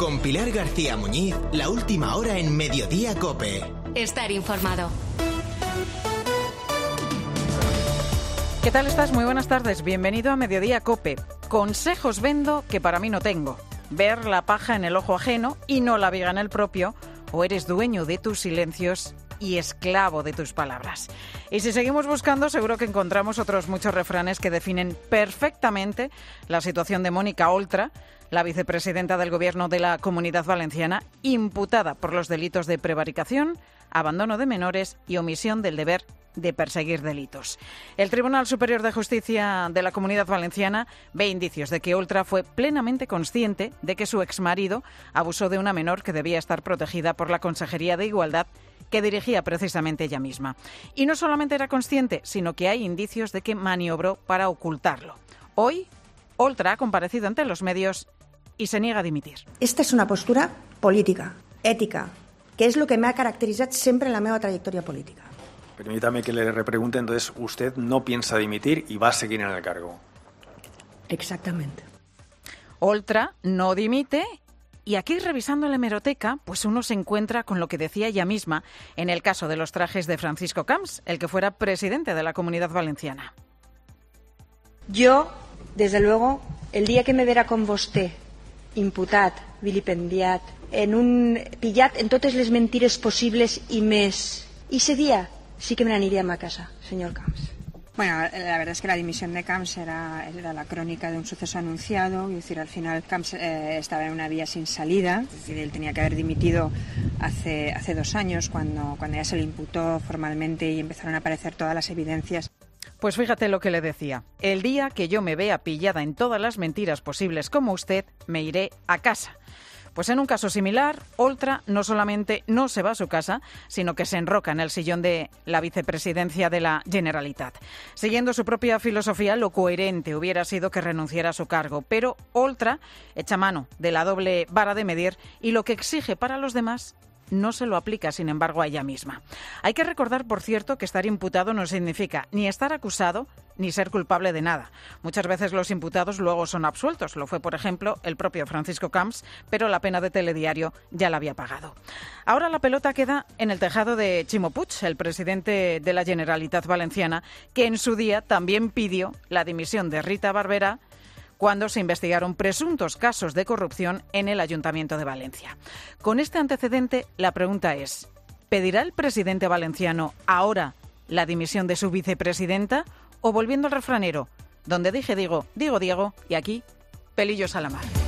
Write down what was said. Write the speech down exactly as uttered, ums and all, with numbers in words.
Con Pilar García Muñiz, la última hora en Mediodía COPE. Estar informado. ¿Qué tal estás? Muy buenas tardes. Bienvenido a Mediodía COPE. Consejos vendo que para mí no tengo. Ver la paja en el ojo ajeno y no la viga en el propio, o eres dueño de tus silencios y esclavo de tus palabras. Y si seguimos buscando, seguro que encontramos otros muchos refranes que definen perfectamente la situación de Mónica Oltra, la vicepresidenta del Gobierno de la Comunidad Valenciana, imputada por los delitos de prevaricación, abandono de menores y omisión del deber de perseguir delitos. El Tribunal Superior de Justicia de la Comunidad Valenciana ve indicios de que Oltra fue plenamente consciente de que su exmarido abusó de una menor que debía estar protegida por la Consejería de Igualdad, que dirigía precisamente ella misma. Y no solamente era consciente, sino que hay indicios de que maniobró para ocultarlo. Hoy, Oltra ha comparecido ante los medios y se niega a dimitir. Esta es una postura política, ética, que es lo que me ha caracterizado siempre en la meva trayectoria política. Permítame que le repregunte, entonces, ¿usted no piensa dimitir y va a seguir en el cargo? Exactamente. Oltra no dimite y aquí, revisando la hemeroteca, pues uno se encuentra con lo que decía ella misma en el caso de los trajes de Francisco Camps, el que fuera presidente de la Comunidad Valenciana. Jo, des de luego, el dia que me verà com vostè, imputat, vilipendiat, en un pillat en totes les mentires possibles i més, i ese dia sí que me n'aniríem a casa, señor Camps. Bueno, la verdad es que la dimisión de Camps era, era la crónica de un suceso anunciado. Es decir, al final Camps eh, estaba en una vía sin salida. Es decir, él tenía que haber dimitido hace, hace dos años, cuando, cuando ya se le imputó formalmente y empezaron a aparecer todas las evidencias. Pues fíjate lo que le decía. El día que yo me vea pillada en todas las mentiras posibles como usted, me iré a casa. Pues en un caso similar, Oltra no solamente no se va a su casa, sino que se enroca en el sillón de la vicepresidencia de la Generalitat. Siguiendo su propia filosofía, lo coherente hubiera sido que renunciara a su cargo, pero Oltra echa mano de la doble vara de medir y lo que exige para los demás no se lo aplica, sin embargo, a ella misma. Hay que recordar, por cierto, que estar imputado no significa ni estar acusado ni ser culpable de nada. Muchas veces los imputados luego son absueltos. Lo fue, por ejemplo, el propio Francisco Camps, pero la pena de telediario ya la había pagado. Ahora la pelota queda en el tejado de Ximo Puig, el presidente de la Generalitat Valenciana, que en su día también pidió la dimisión de Rita Barberá cuando se investigaron presuntos casos de corrupción en el Ayuntamiento de Valencia. Con este antecedente, la pregunta es, ¿pedirá el presidente valenciano ahora la dimisión de su vicepresidenta o, volviendo al refranero, donde dije digo, digo Diego y aquí pelillos a la mar?